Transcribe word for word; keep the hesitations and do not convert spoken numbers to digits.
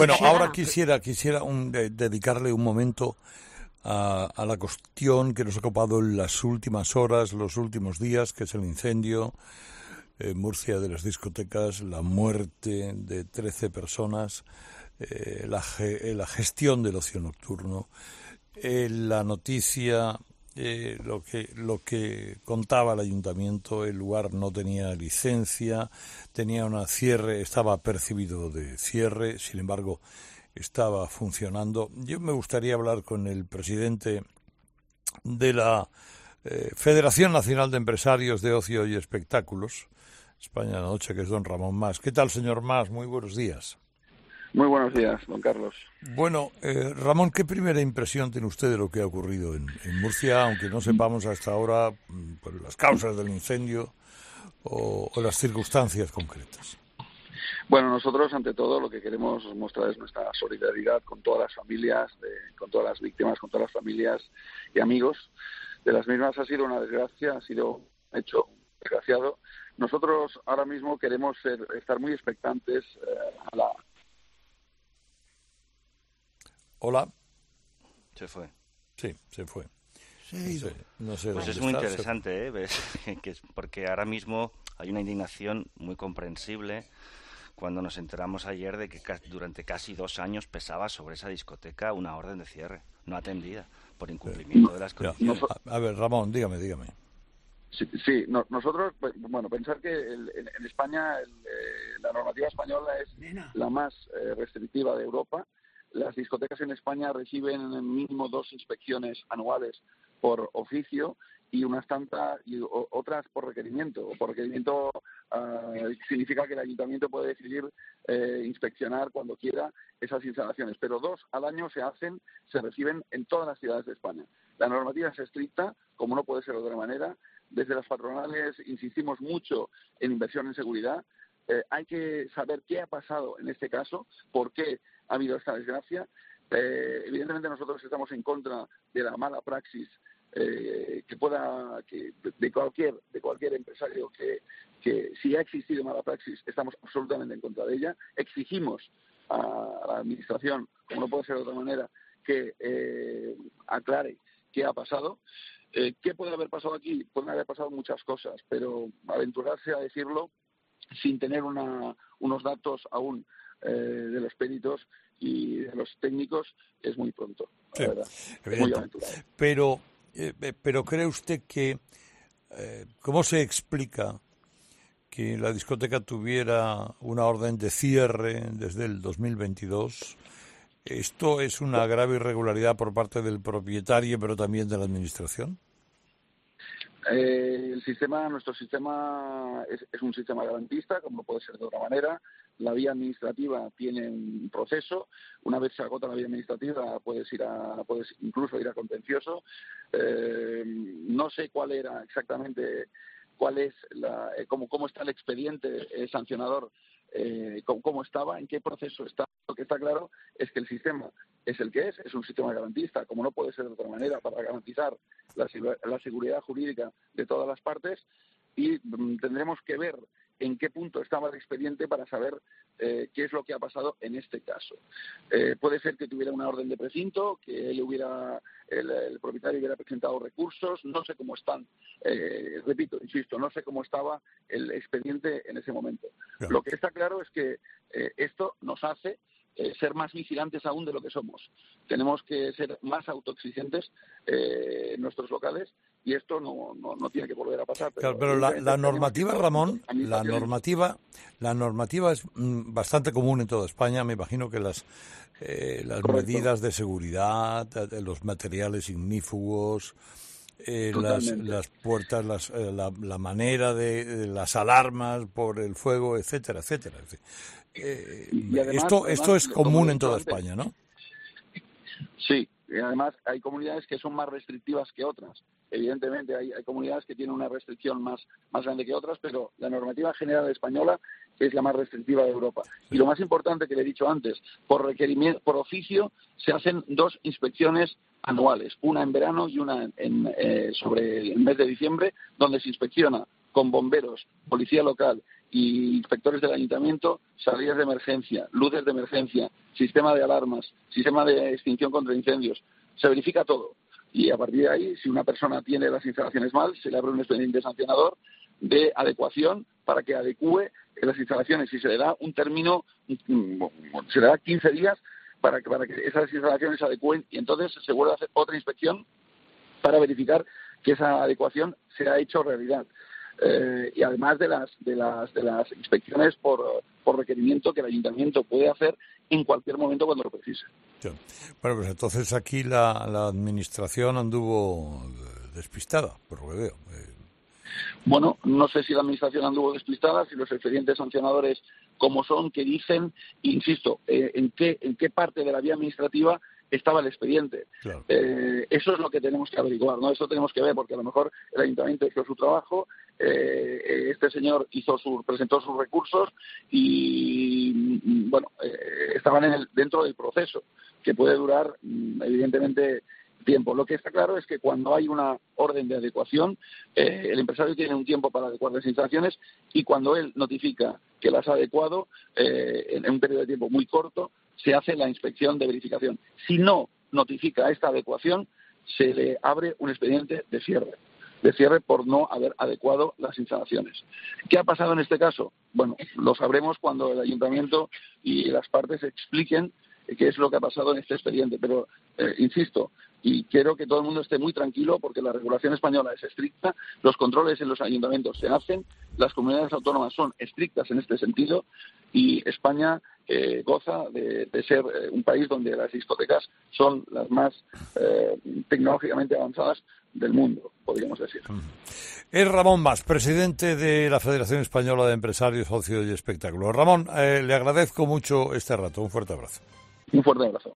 Bueno, ahora quisiera quisiera un, de, dedicarle un momento a, a la cuestión que nos ha ocupado en las últimas horas, los últimos días, que es el incendio en Murcia de las discotecas, la muerte de trece personas, eh, la, ge, la gestión del ocio nocturno, eh, la noticia, eh, lo que lo que contaba el ayuntamiento, el lugar no tenía licencia, tenía una cierre, estaba percibido de cierre, sin embargo estaba funcionando. Yo me gustaría hablar con el presidente de la eh, Federación Nacional de Empresarios de Ocio y Espectáculos, España la Noche, que es don Ramón Mas. ¿Qué tal, señor Mas? Muy buenos días. Muy buenos días, don Carlos. Bueno, eh, Ramón, ¿qué primera impresión tiene usted de lo que ha ocurrido en, en Murcia, aunque no sepamos hasta ahora pues, las causas del incendio o, o las circunstancias concretas? Bueno, nosotros, ante todo, lo que queremos mostrar es nuestra solidaridad con todas las familias, de, con todas las víctimas, con todas las familias y amigos. De las mismas ha sido una desgracia, ha sido un hecho desgraciado. Nosotros ahora mismo queremos ser, estar muy expectantes eh, a la... Hola. Se fue. Sí, se fue. Se ha ido. No sé, no sé pues es dónde muy está, interesante, ¿eh? ¿Ves? que es porque ahora mismo hay una indignación muy comprensible cuando nos enteramos ayer de que durante casi dos años pesaba sobre esa discoteca una orden de cierre no atendida por incumplimiento de las condiciones. A, a ver, Ramón, dígame, dígame. Sí, sí no, nosotros, bueno, pensar que el, en, en España el, eh, la normativa española es Nena. la más eh, restrictiva de Europa. Las discotecas en España reciben mínimo dos inspecciones anuales por oficio y unas tantas y o, otras por requerimiento. O por requerimiento uh, significa que el ayuntamiento puede decidir eh, inspeccionar cuando quiera esas instalaciones, pero dos al año se hacen, se reciben en todas las ciudades de España. La normativa es estricta, como no puede ser de otra manera. Desde las patronales insistimos mucho en inversión en seguridad. Eh, hay que saber qué ha pasado en este caso, por qué ha habido esta desgracia. Eh, evidentemente nosotros estamos en contra de la mala praxis eh, que pueda que de cualquier de cualquier empresario que, que si ha existido mala praxis estamos absolutamente en contra de ella. Exigimos a, a la administración, como no puede ser de otra manera, que eh, aclare qué ha pasado. Eh, ¿Qué puede haber pasado aquí? Pueden haber pasado muchas cosas, pero aventurarse a decirlo sin tener una, unos datos aún eh, de los peritos y de los técnicos es muy pronto, la sí, verdad. Es muy aventurado. Pero, eh, pero ¿cree usted que, eh, cómo se explica que la discoteca tuviera una orden de cierre desde el dos mil veintidós? ¿Esto es una grave irregularidad por parte del propietario, pero también de la administración? Eh, el sistema, nuestro sistema es, es un sistema garantista, como no puede ser de otra manera. La vía administrativa tiene un proceso. Una vez se agota la vía administrativa, puedes ir a, puedes incluso ir a contencioso. Eh, no sé cuál era exactamente, cuál es la, eh, cómo, cómo está el expediente eh, sancionador. Eh, cómo, cómo estaba, en qué proceso está. Lo que está claro es que el sistema es el que es, es un sistema garantista, como no puede ser de otra manera, para garantizar la, la seguridad jurídica de todas las partes, y mm, tendremos que ver en qué punto estaba el expediente para saber eh, qué es lo que ha pasado en este caso. Eh, puede ser que tuviera una orden de precinto, que él hubiera, el, el propietario hubiera presentado recursos, no sé cómo están, eh, repito, insisto, no sé cómo estaba el expediente en ese momento. Claro. Lo que está claro es que eh, esto nos hace eh, ser más vigilantes aún de lo que somos. Tenemos que ser más autoexigentes eh, en nuestros locales. Y esto no, no, no tiene que volver a pasar. Pero, claro, pero la, la normativa, Ramón, la normativa, la normativa es mm, bastante común en toda España. Me imagino que las, eh, las medidas de seguridad, los materiales ignífugos, eh, las, las puertas, las, eh, la, la manera de, de las alarmas por el fuego, etcétera, etcétera. Eh, y además, esto, además, esto es común en toda antes, España, ¿no? Sí, y además hay comunidades que son más restrictivas que otras. Evidentemente hay, hay comunidades que tienen una restricción más, más grande que otras, pero la normativa general española es la más restrictiva de Europa. Y lo más importante que le he dicho antes, por requerimiento, por oficio, se hacen dos inspecciones anuales, una en verano y una en, en, eh, sobre el mes de diciembre, donde se inspecciona con bomberos, policía local y inspectores del ayuntamiento, salidas de emergencia, luces de emergencia, sistema de alarmas, sistema de extinción contra incendios. Se verifica todo. Y a partir de ahí, si una persona tiene las instalaciones mal, se le abre un expediente sancionador de adecuación para que adecúe las instalaciones y se le da un término, se le da quince días para que, para que esas instalaciones se adecúen y entonces se vuelve a hacer otra inspección para verificar que esa adecuación se ha hecho realidad. Eh, y además de las de las de las inspecciones por, por requerimiento que el ayuntamiento puede hacer en cualquier momento cuando lo precise. Sí. Bueno, pues entonces aquí la, la administración anduvo despistada, por lo que veo. Eh... Bueno, no sé si la administración anduvo despistada, si los expedientes sancionadores como son, que dicen, insisto, eh, en qué en qué parte de la vía administrativa estaba el expediente. Claro. Eh, eso es lo que tenemos que averiguar, ¿no? Eso tenemos que ver, porque a lo mejor el ayuntamiento hizo su trabajo, eh, este señor hizo su, presentó sus recursos y, bueno, eh, estaban en el, dentro del proceso, que puede durar, evidentemente, tiempo. Lo que está claro es que cuando hay una orden de adecuación, eh, el empresario tiene un tiempo para adecuar las instalaciones y cuando él notifica que las ha adecuado, eh, en un periodo de tiempo muy corto, se hace la inspección de verificación. Si no notifica esta adecuación, se le abre un expediente de cierre, de cierre por no haber adecuado las instalaciones. ¿Qué ha pasado en este caso? Bueno, lo sabremos cuando el ayuntamiento y las partes expliquen qué es lo que ha pasado en este expediente, pero eh, insisto, y quiero que todo el mundo esté muy tranquilo porque la regulación española es estricta, los controles en los ayuntamientos se hacen, las comunidades autónomas son estrictas en este sentido y España eh, goza de, de ser eh, un país donde las discotecas son las más eh, tecnológicamente avanzadas del mundo, podríamos decir. Es Ramón Mas, presidente de la Federación Española de Empresarios, Ocio y Espectáculos. Ramón, eh, le agradezco mucho este rato. Un fuerte abrazo. Un fuerte abrazo.